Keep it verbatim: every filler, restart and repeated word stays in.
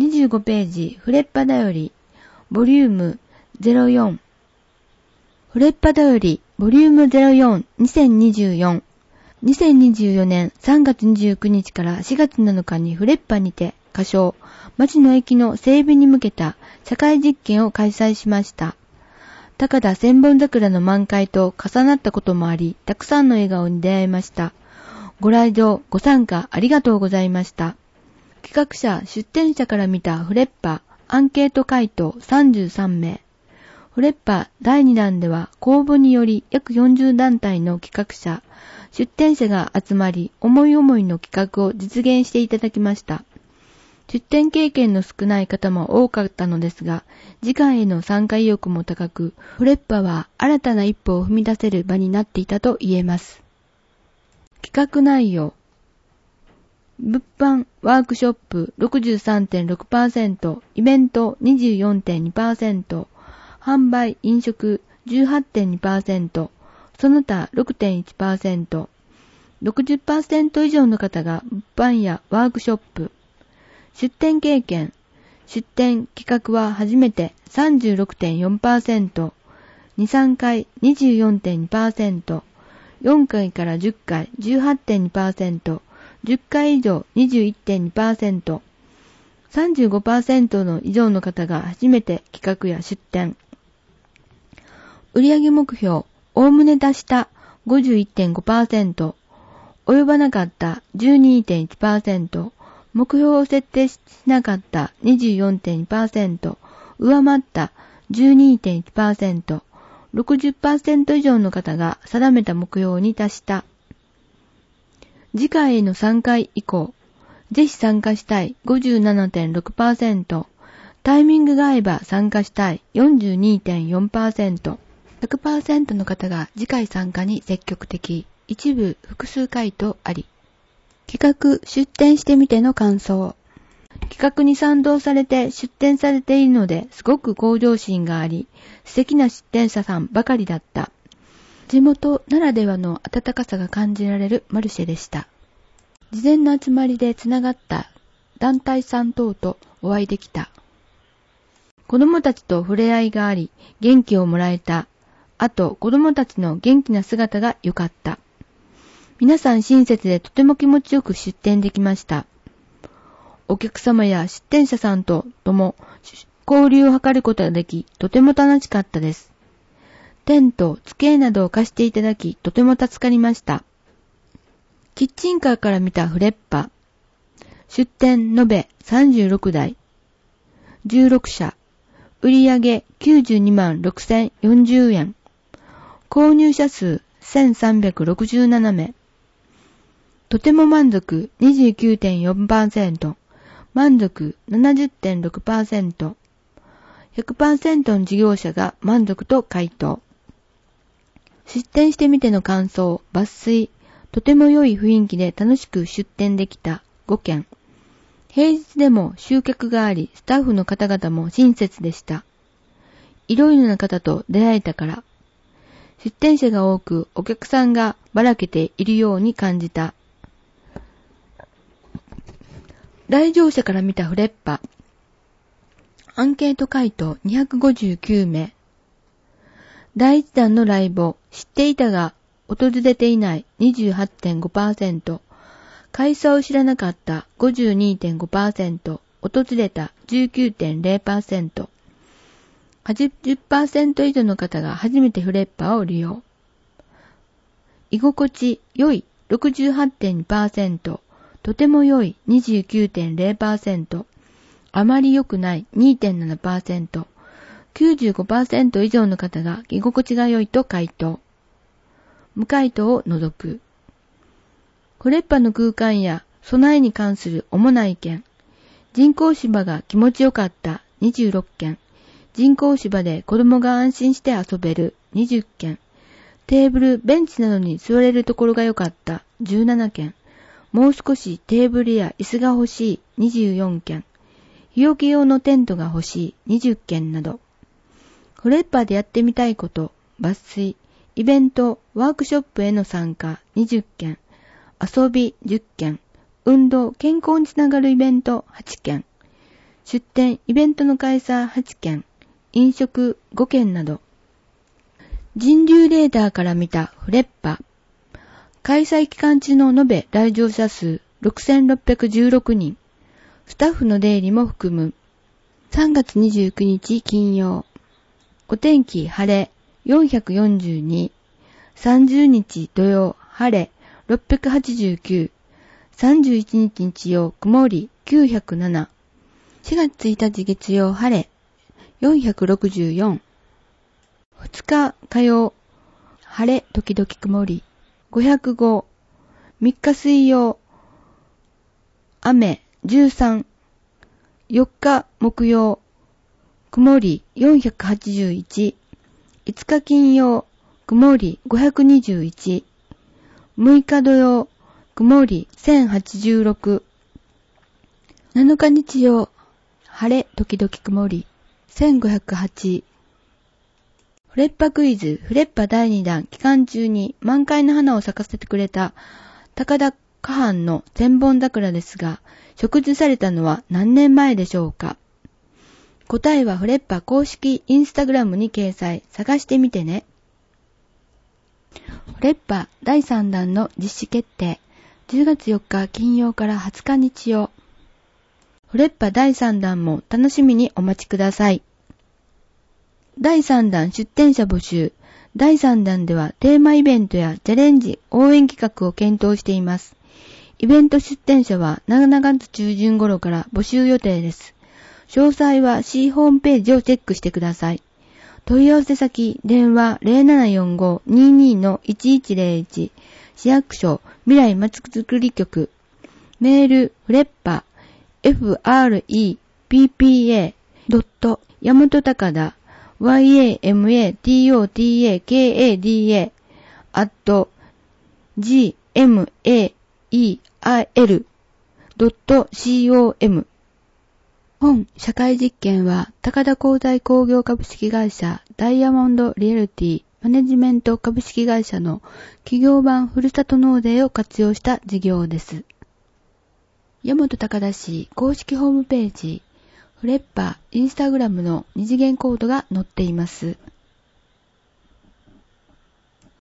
にじゅうごページ、フレッパだより、ボリュームゼロよん。フレッパだより、ボリュームゼロよん、にせんにじゅうよん。にせんにじゅうよねんさんがつにじゅうくにちからしがつなのかにフレッパにて、仮称、町の駅の整備に向けた社会実験を開催しました。高田千本桜の満開と重なったこともあり、たくさんの笑顔に出会いました。ご来場、ご参加ありがとうございました。企画者、出展者から見たフレッパ、アンケート回答さんじゅうさんめい。フレッパだいにだんでは公募により約よんじゅうだんたいの企画者、出展者が集まり、思い思いの企画を実現していただきました。出展経験の少ない方も多かったのですが、次回への参加意欲も高く、フレッパは新たな一歩を踏み出せる場になっていたと言えます。企画内容。物販、ワークショップ ろくじゅうさんてんろくパーセント、イベント にじゅうよんてんにパーセント、販売、飲食 じゅうはちてんにパーセント、その他 ろくてんいちパーセント、ろくじゅっパーセント 以上の方が物販やワークショップ、出展経験、出展企画は初めて さんじゅうろくてんよんパーセント、に、さんかい にじゅうよんてんにパーセント、よんかいからじゅっかい じゅうはちてんにパーセント、じゅっかい以上 にじゅういってんにパーセント、さんじゅうごパーセント の以上の方が初めて企画や出展。売上目標、おおむね達した ごじゅういってんごパーセント、及ばなかった じゅうにてんいちパーセント、目標を設定しなかった にじゅうよんてんにパーセント、上回った じゅうにてんいちパーセント、ろくじゅっパーセント 以上の方が定めた目標に達した。次回への参加以降、ぜひ参加したい ごじゅうななてんろくパーセント、タイミングが合えば参加したい よんじゅうにてんよんパーセント、ひゃくパーセント の方が次回参加に積極的、一部複数回答あり。企画出展してみての感想。企画に賛同されて出展されているのですごく向上心があり、素敵な出展者さんばかりだった。地元ならではの温かさが感じられるマルシェでした。事前の集まりでつながった団体さん等とお会いできた。子供たちと触れ合いがあり、元気をもらえた。あと、子供たちの元気な姿が良かった。皆さん親切でとても気持ちよく出展できました。お客様や出展者さんととも交流を図ることができ、とても楽しかったです。テント、机などを貸していただき、とても助かりました。キッチンカーから見たフレッパ。出展延べさんじゅうろくだい。じゅうろくしゃ。売上きゅうじゅうにまんろくせんよんじゅうえん。購入者数せんさんびゃくろくじゅうななめい。とても満足 にじゅうきゅうてんよんパーセント。満足 ななじゅってんろくパーセント。ひゃくパーセント の事業者が満足と回答。出展してみての感想、抜粋。とても良い雰囲気で楽しく出展できたごけん。平日でも集客があり、スタッフの方々も親切でした。いろいろな方と出会えたから。出展者が多く、お客さんがばらけているように感じた。来場者から見たフレッパ。アンケート回答にひゃくごじゅうきゅうめい。だいいちだんの来訪、知っていたが訪れていない にじゅうはちてんごパーセント。開催を知らなかった ごじゅうにてんごパーセント。訪れた じゅうきゅうてんゼロパーセント。はちじゅっパーセント 以上の方が初めてフレッパを利用。居心地良い ろくじゅうはちてんにパーセント。とても良い にじゅうきゅうてんゼロパーセント。あまり良くない にてんななパーセント。きゅうじゅうごパーセント 以上の方が居心地が良いと回答。無回答を除く。フレッパの空間や備えに関する主な意見。人工芝が気持ちよかったにじゅうろっけん。人工芝で子供が安心して遊べるにじゅっけん。テーブル、ベンチなどに座れるところが良かったじゅうななけん。もう少しテーブルや椅子が欲しいにじゅうよんけん。日よけ用のテントが欲しいにじゅっけんなど。フレッパでやってみたいこと、抜粋、イベント、ワークショップへの参加にじゅっけん。遊びじゅっけん。運動、健康につながるイベントはちけん。 出店、イベントの開催はちけん、飲食ごけんなど。人流レーダーから見たフレッパ。開催期間中の延べ来場者数ろくせんろっぴゃくじゅうろくにん。スタッフの出入りも含む。さんがつにじゅうくにち金曜。お天気晴れよんひゃくよんじゅうに。さんじゅうにち土曜晴れろっぴゃくはちじゅうきゅう。さんじゅういちにち日曜曇りきゅうひゃくなな。しがつついたち月曜晴れよんひゃくろくじゅうよん。ふつか火曜晴れ時々曇りごひゃくご。みっか水曜雨じゅうさん。よっか木曜曇りよんひゃくはちじゅういち。いつか金曜曇りごひゃくにじゅういち。むいか土曜曇りせんはちじゅうろく。なのか日曜晴れ時々曇りせんごひゃくはち。フレッパクイズフレッパだいにだん期間中に満開の花を咲かせてくれた高田花藩の千本桜ですが、植樹されたのは何年前でしょうか。答えはフレッパ公式インスタグラムに掲載、探してみてね。フレッパだいさんだんの実施決定。じゅうがつよっか金曜からはつか日曜。フレッパだいさんだんも楽しみにお待ちください。だいさんだん出展者募集。だいさんだんではテーマイベントやチャレンジ、応援企画を検討しています。イベント出展者はしちがつちゅうじゅん頃から募集予定です。詳細は C ホームページをチェックしてください。問い合わせ先、電話 ゼロななよんご にーにー のいちいちゼロいち、市役所未来まちづくり局、メールフレッパ エフアールイーピーピーエー ドット 大和高田 ヤマトタカ アット ジーエムエーイーエル ドット コム。本社会実験は高田鋼材工業株式会社ダイヤモンドリアルティマネジメント株式会社の企業版ふるさと納税を活用した事業です。大和高田市公式ホームページフレッパインスタグラムの二次元コードが載っています。